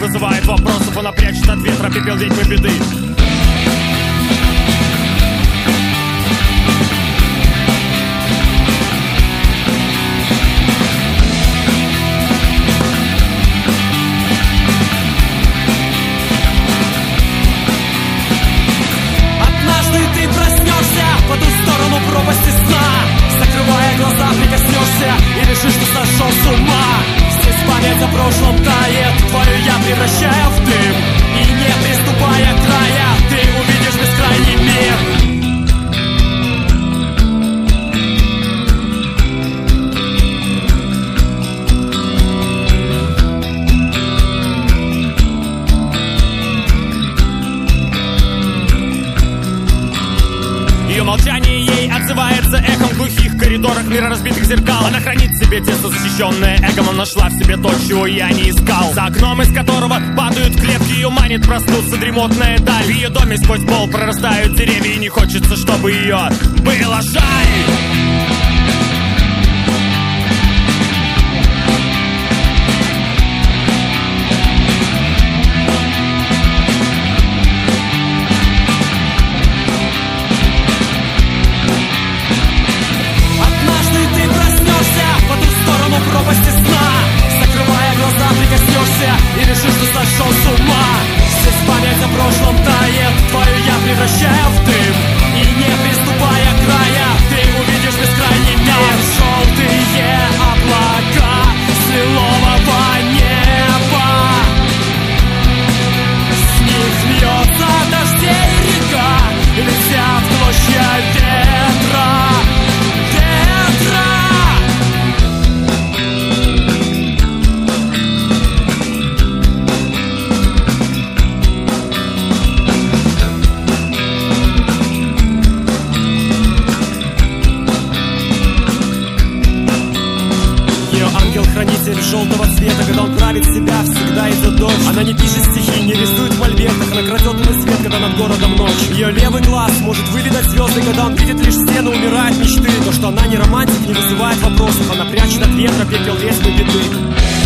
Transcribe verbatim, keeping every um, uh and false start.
вызывает вопросов. Она прячет от ветра пепел ведьмы беды. По ту сторону пропасти сна, закрывая глаза, прикоснешься и решишь, что сошел с ума. Здесь память о прошлом тает, твое я превращая в дым. И не приступая к края, ты увидишь бескрайний мир. Ее молчание ей отзывается эхом в глухих коридорах мира разбитых зеркал. Она хранит в себе тесто, защищенное эгом. Она нашла в себе то, чего я не искал. За окном, из которого падают клетки, ее манит проснуться дремотная даль. В ее доме сквозь пол прорастают деревья, и не хочется, чтобы ее было жаль. Пропасти сна, закрывая глаза, прикоснешься и решишь, что сошел с ума. Здесь память о прошлом тает, твою я превращая в дым. И не приступая к края, ты увидишь бескрайний мир. Желтые облака с лилового неба, с них льется дождей река, летят клочья ветра, ветра. Хранитель желтого цвета, когда он правит себя, всегда из-за дождь. Она не пишет стихи, не рисует в мольбертах, она крадет на свет, когда над городом ночь. Ее левый глаз может выведать звезды, когда он видит лишь стены, умирают мечты. То, что она не романтик, не вызывает вопросов. Она прячет от ветра пепел ведьмы беды.